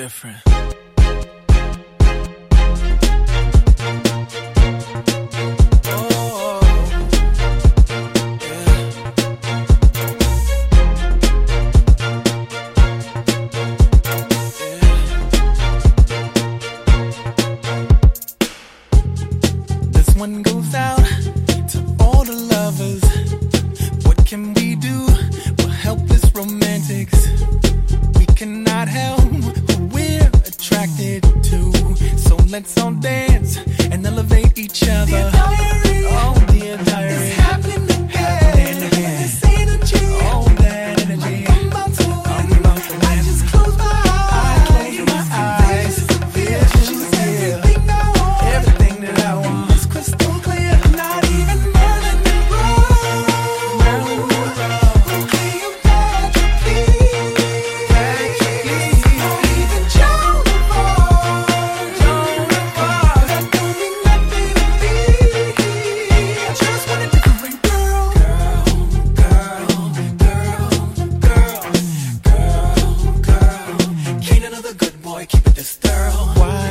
different. One goes out to all the lovers. What can we do? We're helpless romantics. We cannot help who we're attracted to. So let's all dance and elevate each other. Dear diary, oh dear diary, it's happening again. This energy, oh that energy. I'm about to win. I just close my eyes. This is everything I want. Everything that I want. Crystal clear, not even Marilyn Monroe. Marilyn Monroe. Cleopatra, please. Not even Joan of Arc. That don't mean nothing to me. I just want a different girl. Girl. Can't another good boy keep it this thorough?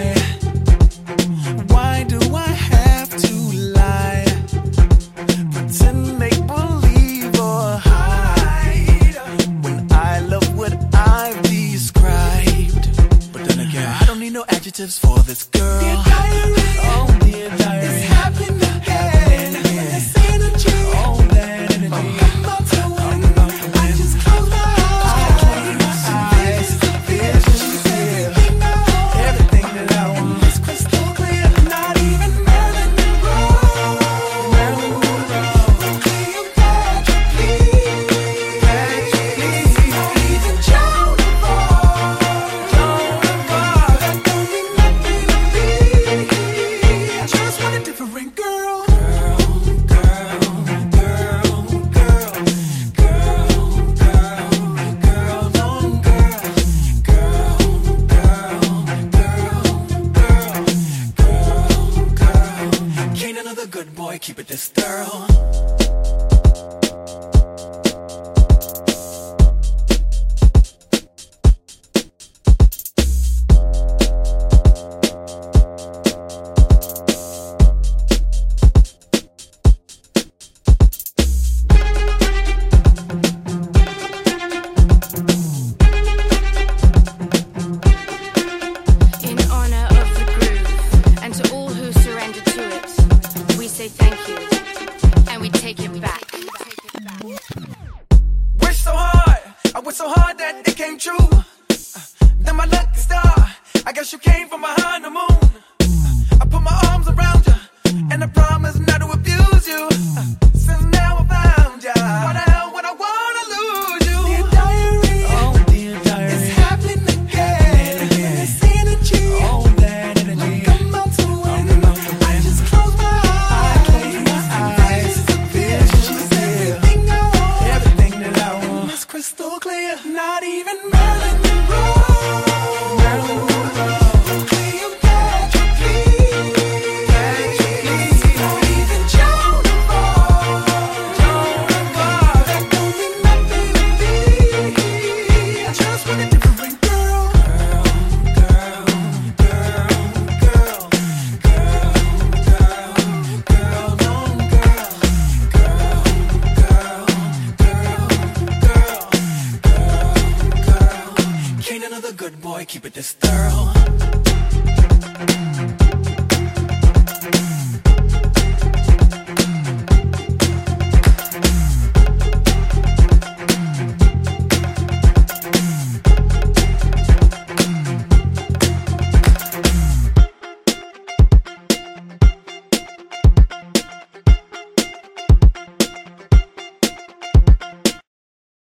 Why do I have to lie? Pretend, make believe or hide when I love what I've described. But then again, I don't need no adjectives for this girl. Dear diary, oh dear diary, it's happening again. This energy, oh that energy. I'm about to win. I just close my eyes. This is everything I want. Everything that I want. It's crystal clear. Not even Marilyn Monroe. Cleopatra, please. Not even Joan of Arc. That don't mean nothing to me. I just want a different girl. Can't another good boy keep it this thorough? In honor of the groove, and to all who surrender to it, we say thank you, and we take it back. Wish so hard, I wish so hard that it came true. Then my lucky star, I guess you came from behind the moon. I put my arms around you, and I promise not to abuse you. Since now I found you, why the hell would I wanna lose you? Dear diary, oh dear diary, it's happening again. This energy, oh that energy. I'm about to win. I just close my eyes. This is everything I want. Everything that I want. It's crystal clear. Not even Marilyn Monroe. Cleopatra, please. Not even Joan of Arc. That don't mean nothing to me. I just want a different girl. Can't another good boy keep it this thorough?